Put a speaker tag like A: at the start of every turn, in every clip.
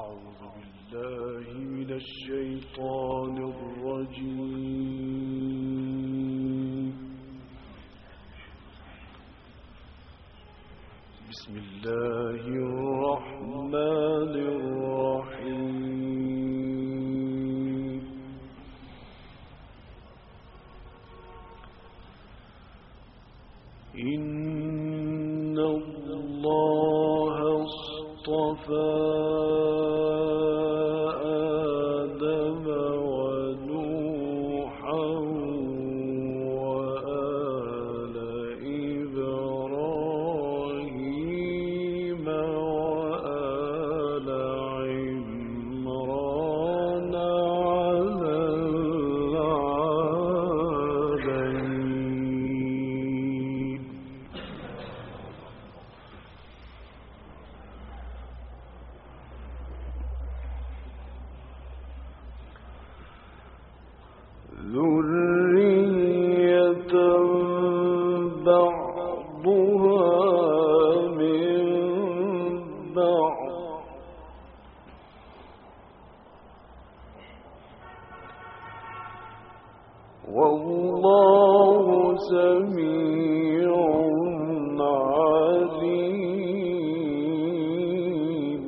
A: أعوذ بالله من الشيطان الرجيم. بسم الله الرحمن الرحيم. إن الله اصطفى آدم ونوحا وآل إبراهيم وآل عمران على العالمين. ذرية بعضها من بعض والله سميع عليم.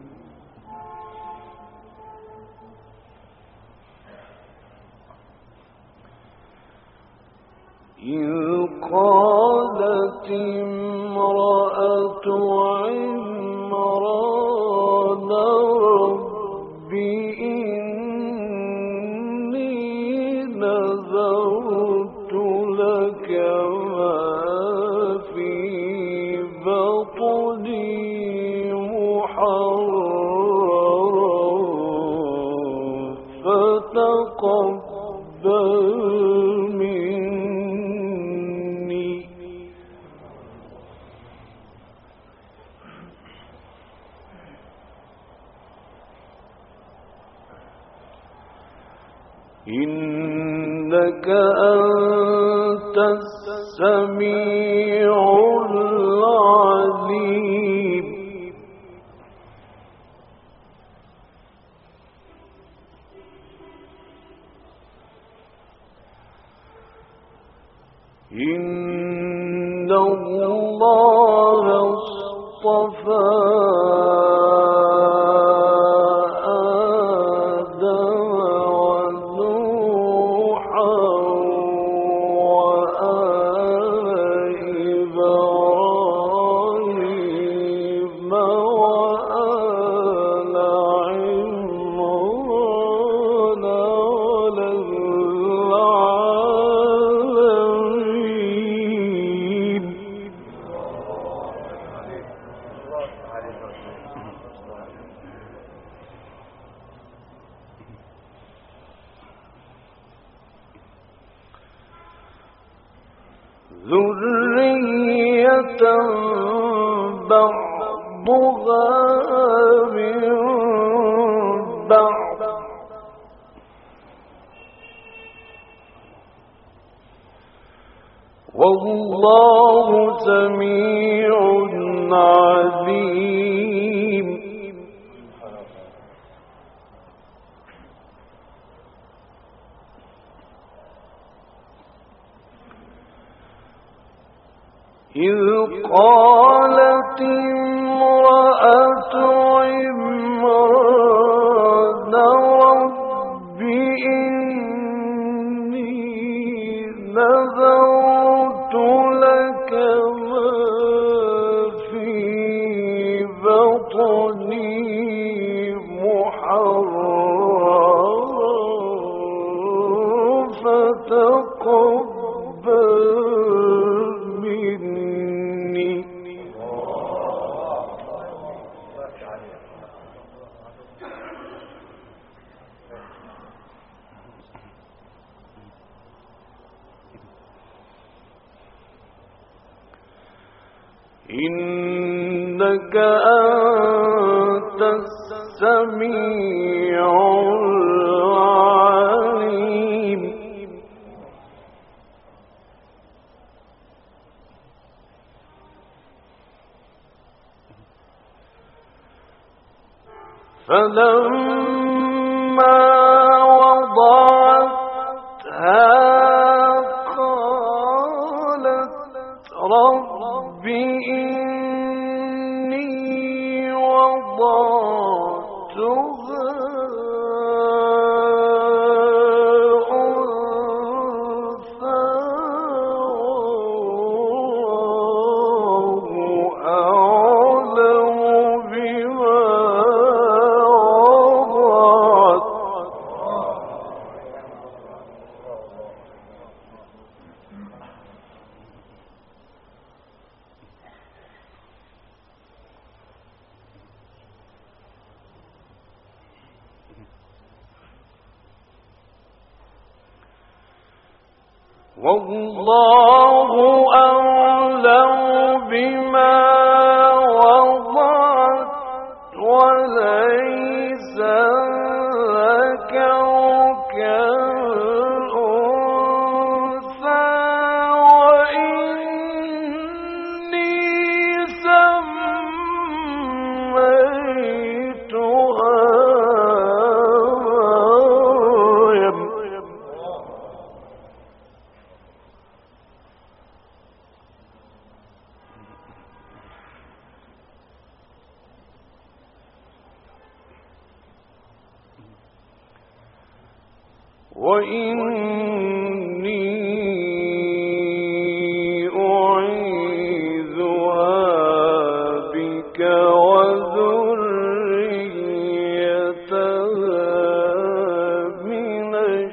A: إذ قالت امرأة عمران رب إني نذرت لك ما في بطني محررا فتقبل مني. إنك أنت السميع العليم. إن الله اصطفى آدم ونوحا وآل إبراهيم وآل عمران على العالمين. ذرية بعضها من بعض والله سميع عليم. إذ قالت امرأة عمران رب إني نذرت لك ما في بطني محررا فتقبل مني. إنك أنت السميع العليم. فلما وضعتها قالت رب إني وضعتها والله أعلم بما وضعت وليس ذكر كالأنثى وإني سميتها وإني أعيذها بك وذريتها من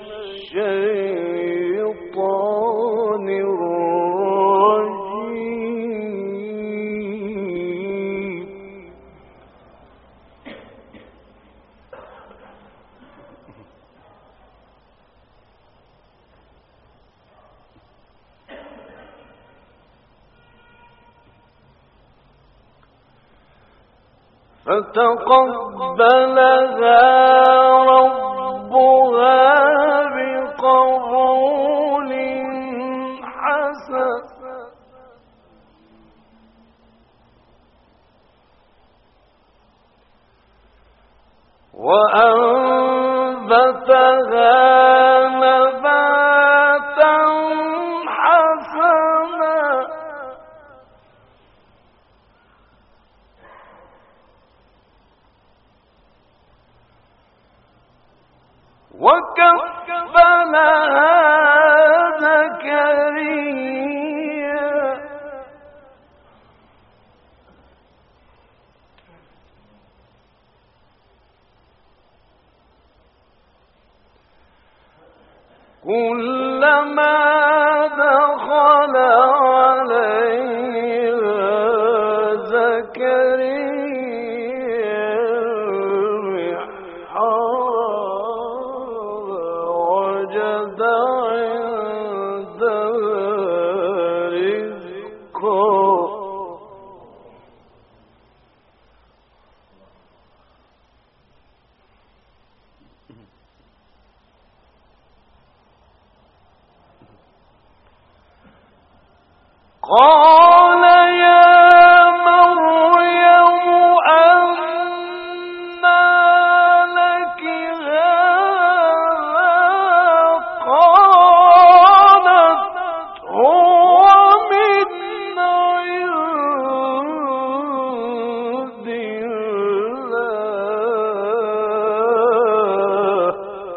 A: الشيطان الرجيم فتقبلها ربها بقبول حسن وأنبتها نباتا حسنا وكفلها زكريا كلما دخل عليها زكريا وجد عندها رزقا قال يا مريم أنى لك هذا قالت هو من عند الله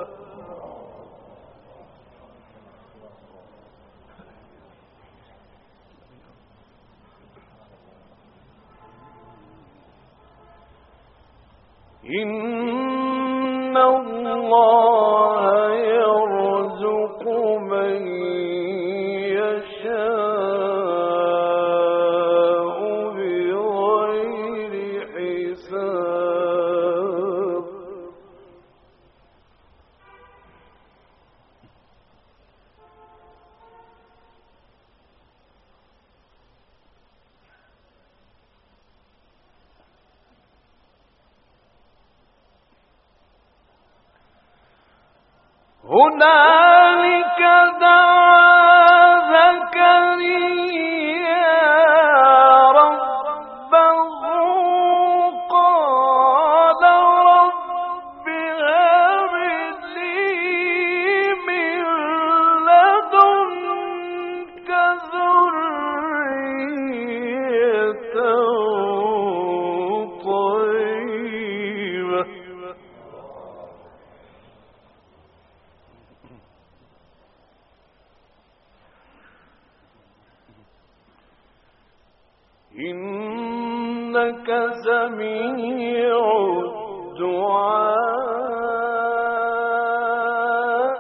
A: إن الله يرزق من يشاء بغير حساب هنالك دعا زكريا ربه قال رب إنك سميع الدعاء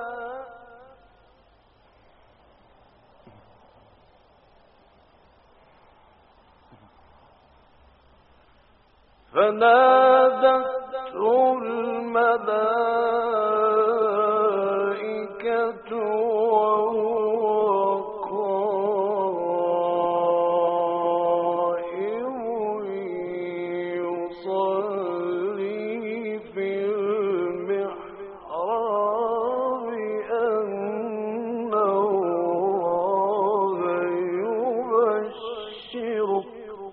A: فنادته الملائكة وهو قائم يصلي في المحراب أن الله يبشرك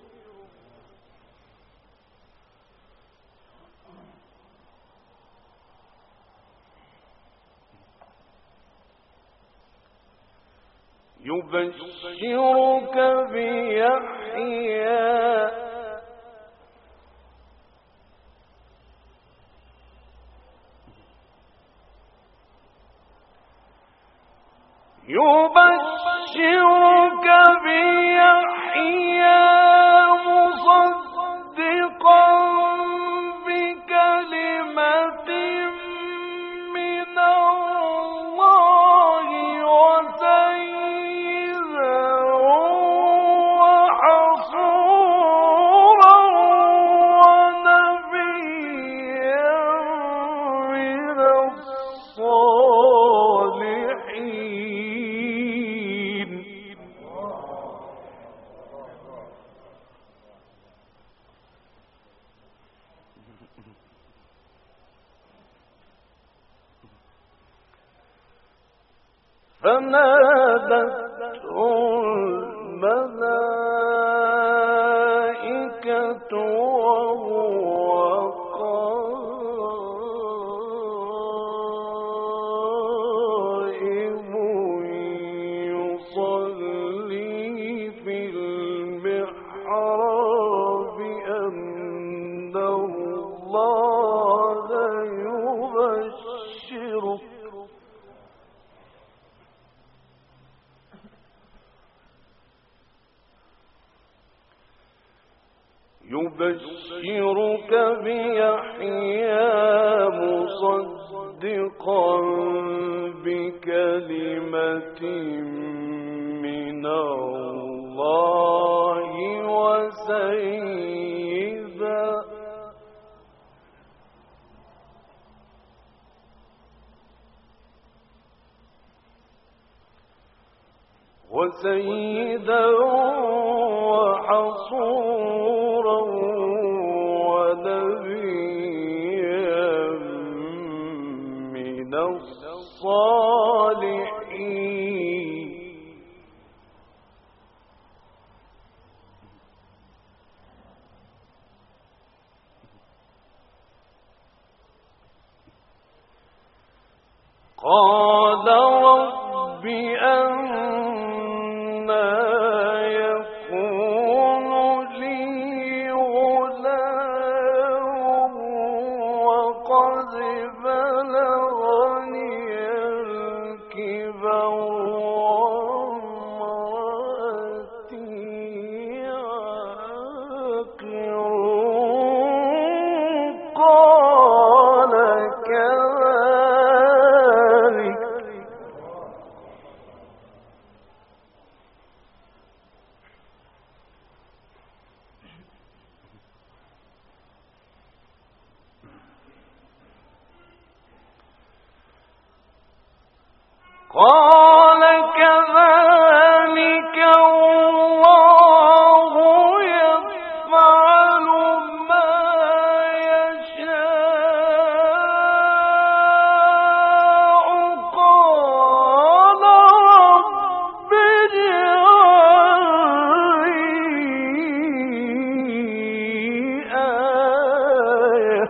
A: يبشرك بيحيى مصدقا بكلمة من الله وسيدا وحصورا ونبيا من الصالحين فنادته الملائكة وهو قائم يصلي في المحراب أن الله يبشرك بيحيى مصدقا بكلمة من الله وسيدا وحصورا ونبيا من الصالحين قال رب أنى يكون لي غلام وقد بلغني الكبر وامرأتي عاقر قال كذلك الله يفعل ما يشاء قال رب اجعل لي آية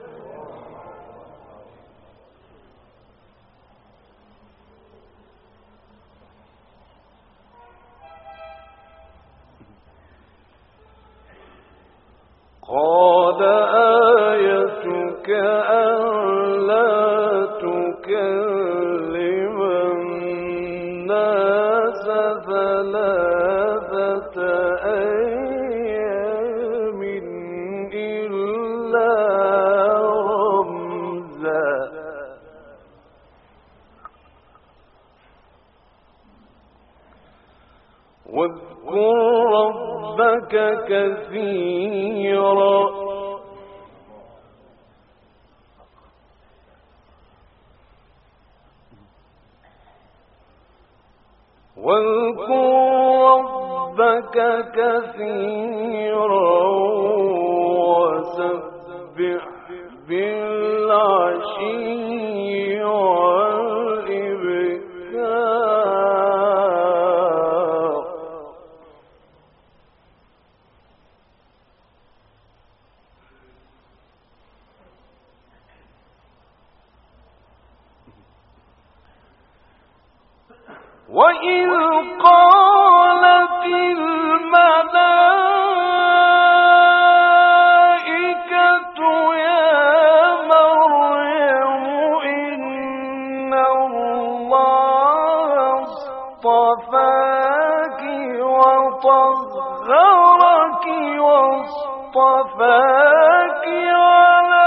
A: قال آيتك ألا تكلم الناس ثلاثة أيام كثيرا واذكر ربك كثيرا وسبح بالعشي والإبكار وإذ قالت الملائكة يا مريم إن الله اصطفاك وطهرك واصطفاك على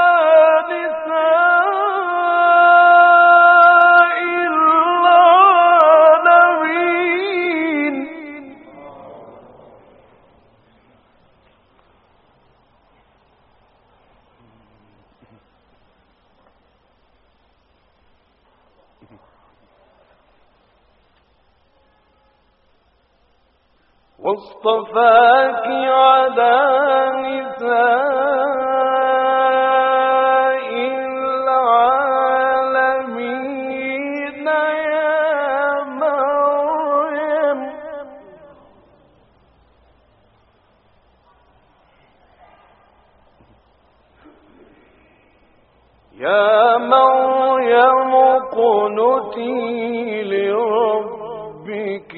A: واصطفاك على نساء العالمين يا مريم اقنتي لربك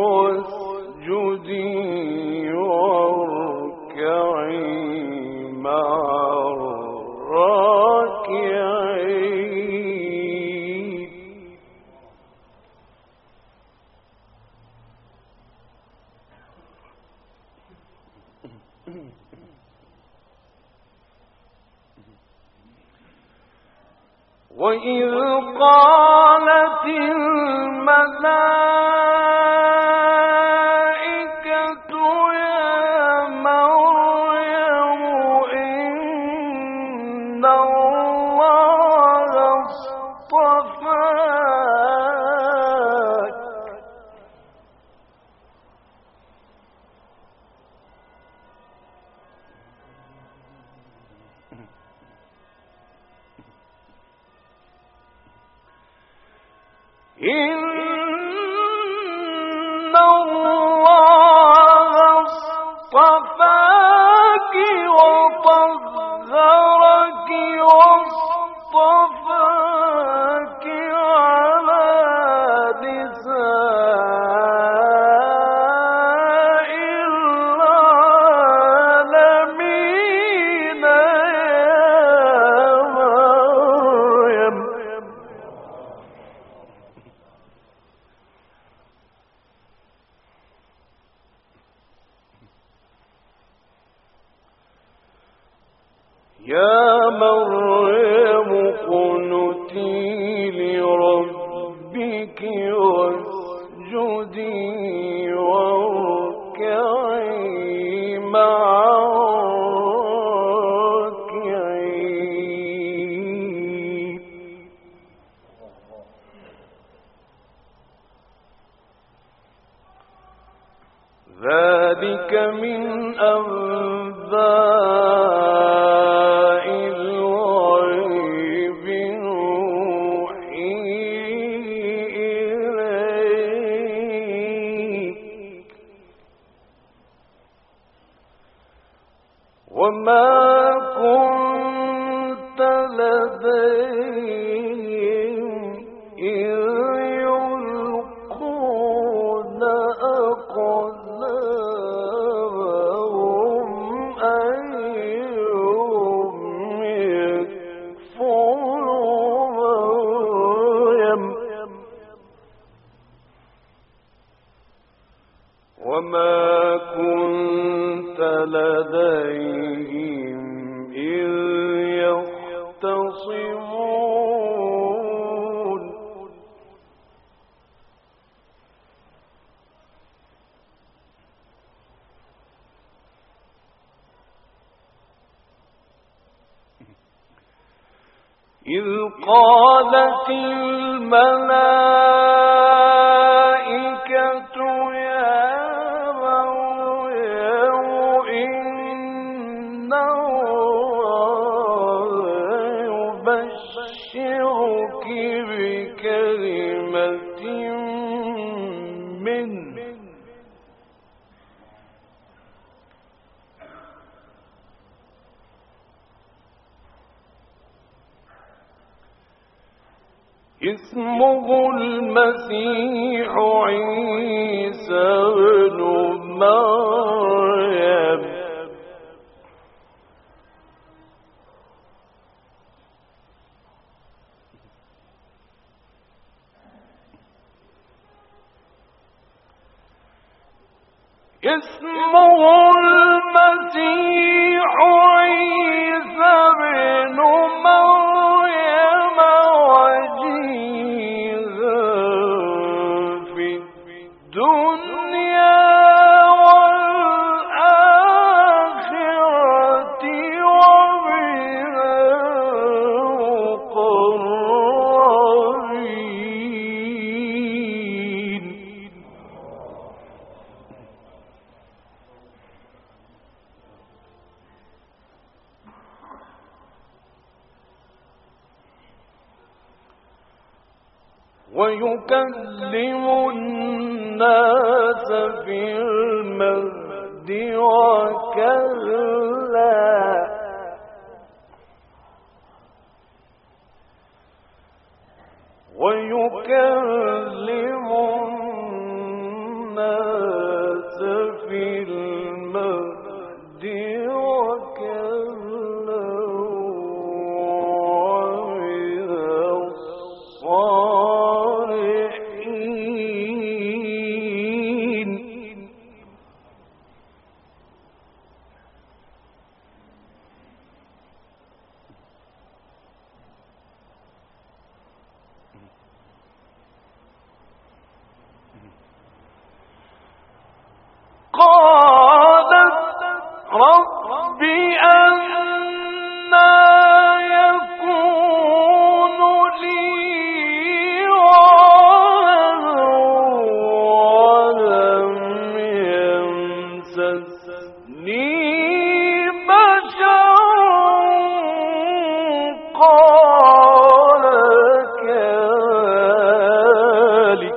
A: واسجدي واركعي مع الراكعين وإذ قالت الملائكة يا مريم إن الله اصطفاك إن الله اصطفاك وطهرك واصطفاك على نساء العالمين يا مريم اقنتي لربك واسجدي واركعي مع الراكعين ذلك من أنباء الغيب نوحيه إليك وما كنت لديهم إذ يلقون أقلامهم أيهم يكفر مريم وما كنت لديهم إذ يختصمون إذ قالت الملائكة يا مريم إن الله يبشرك بكلمة منه اسمه المسيح عيسى ابن مريم اسمه المسيح عيسى ابن مريم وجيها في الدنيا والآخرة ومن المقربين. ويكلم الناس في المهد وكهلا ويكلم الناس في المهد وكهلا ومن الصالحين. قالت رب أنى يكون لي ولد ولم يمسسني بشر قال كذلك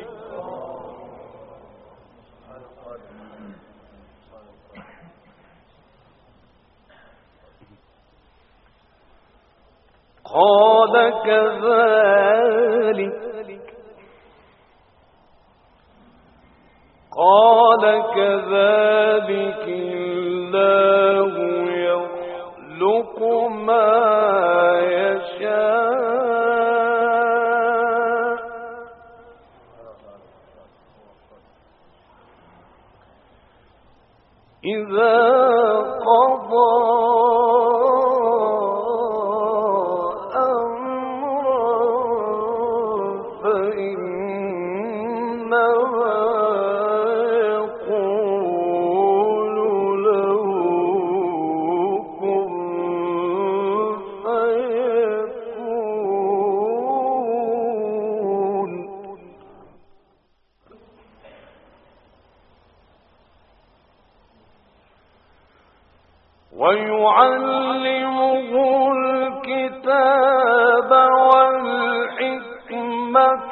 A: الله يخلق ما يشاء إذا قضى ويعلمه الكتاب والحكمة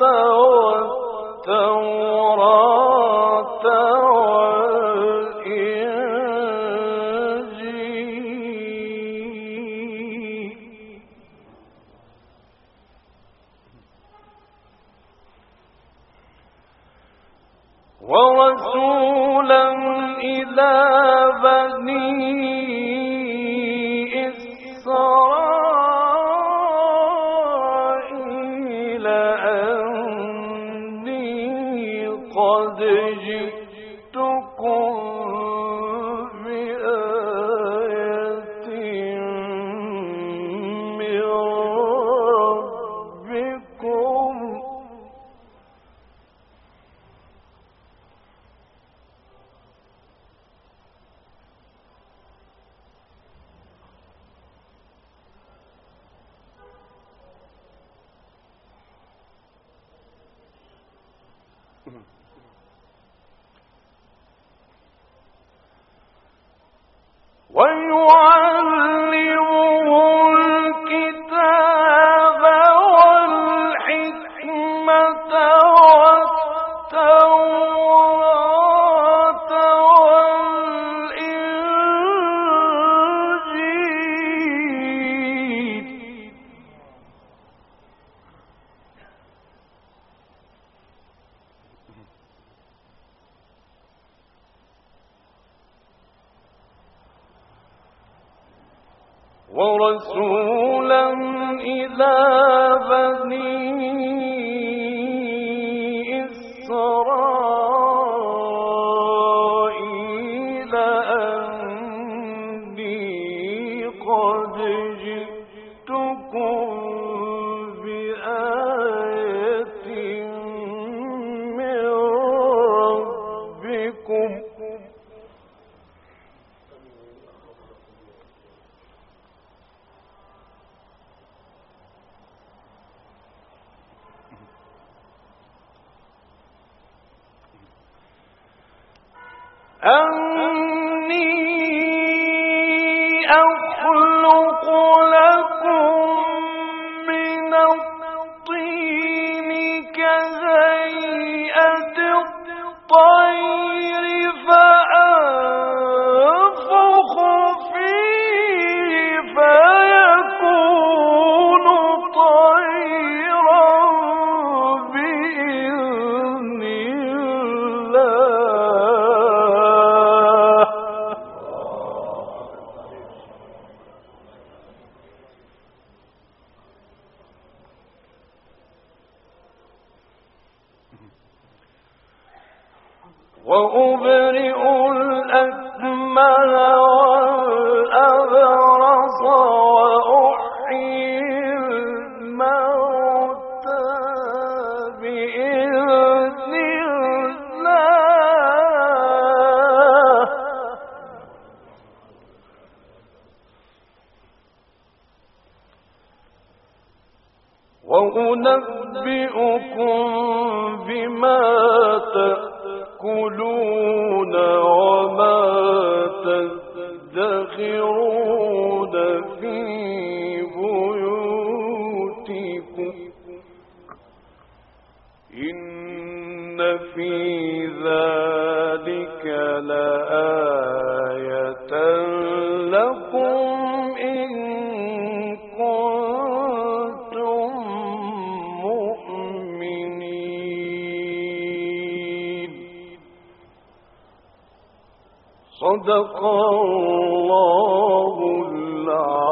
A: والتوراة والإنجيل ورسولا إلى بني إسرائيل أني قد جئتكم بآية من ربكم ويعلمه الكتاب والحكمة والتوراة والإنجيل ورسولا إلى بني إسرائيل أني قد جئتكم بآية من ربكم أني أخلق لكم من الطين كهيئة الطير فأنفخ فيه فيكون طيرا بإذن الله وأبرئ الأكمه والأبرص وأحيي الموتى بإذن الله وأنبئكم بما تأكلون وما تدخرون في بيوتكم إن في ذلك لآية لكم إن كنتم مؤمنين صدق الله العظيم